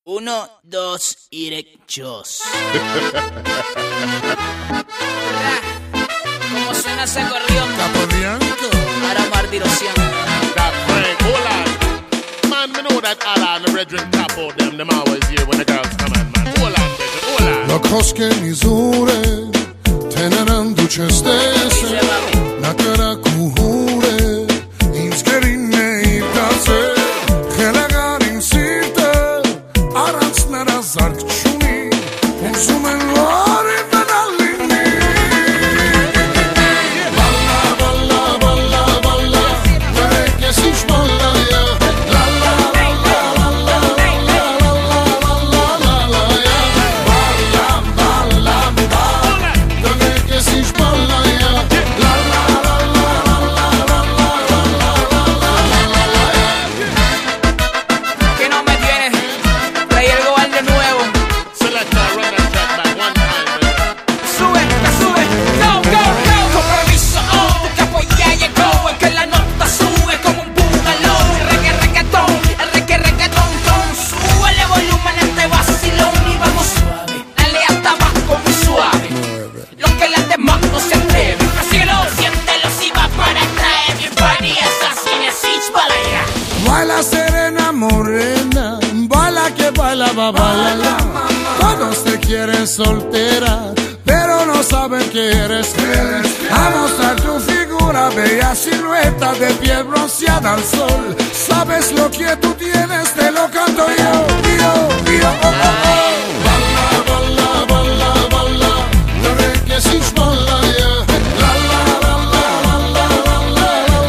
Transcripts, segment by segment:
1, 2 y derechos. ¿Cómo suena ese acordeón? Capobianco. Ahora martiración. That Frank, hold on. Man, me know that all our brethren tap out them always here when the girls come in, man. Hold on, brethren, hold on. Locos che misure teneran duce stesse na cara kuhure insgerine iptase khelegarin sirte arants nera zarkchuni unsumen lori benallini balla balla balla balla que si balla ya la la la la la la la la ya balla balla balla que si balla ya la la la la Que no me tienes. Trae el gobal de nuevo. Selector, run that track back one time, brother. Sube, go, go, go. Compromiso, oh, que apoya llegó. Es que la nota sube como un búfalo. El reggaetón, ton. Súbele volumen a este vacilón y vamos suave. Dale hasta abajo muy suave. Lo que las demás no se atreven. Así que lo siéntelo si va para atrás. Everybody es así, necesito para allá. Baila serena morena, baila que baila va baila. Todos te quieren soltera, pero no saben que eres fiel. A mostrar tu figura, bella silueta de piel bronceada al sol. Sabes lo que tú tienes, te lo canto yo, oh, oh, oh. Balla, balla, balla, balla, no ves que si balla ya. La la la la la la la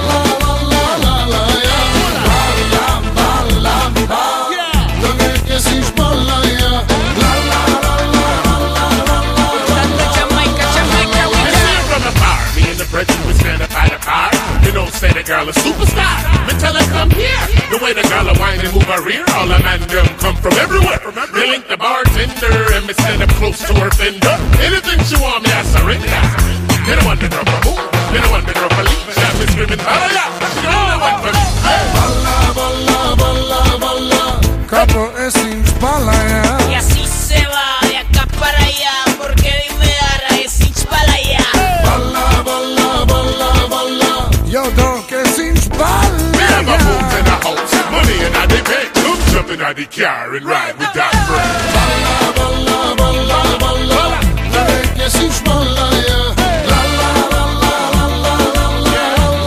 la la la ya. Balla, balla, balla, no ves que si balla ya. La la la la la la la. Jamaica, we Me see her from afar. Me and the brethren, we stand up by the car. You know, say the girl a superstar. Me tell her come here. The way the girl a whine and move her rear. All the man them come from everywhere. Me link the bartender and me stand up close to her fender. Anything she want me, I surrender. Me don't want the girl for move. Me don't want the girl for leave. She have me screaming, hallelujah. She the only one for me. Hey. Balla, balla, balla, balla, capo e sin balla ya. Y así se va de acá para allá, porque dime ahora es ich para allá. Balla, balla, balla, balla, yo do que sin Me have a move in balla. the house. Money in the bank. Come jump in the car and ride with that friend. Balla, balla, balla, balla, no ves que sin balla ya. La la la la la la la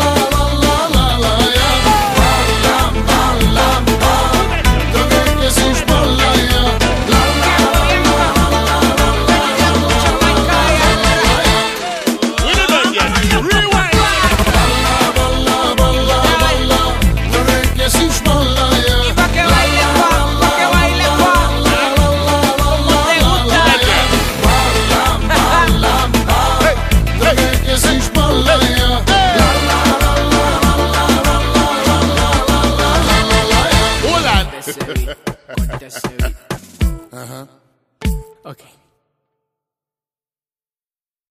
la la la ya. Balla, balla, balla, no ves que sin balla ya. La la la la la la When you done yet, rewind. balla, balla, balla, balla, no ves que sin balla ya. Y pa' que baile Juan, como te gusta. Hold on. Corte ese beat. Ajá. Ok.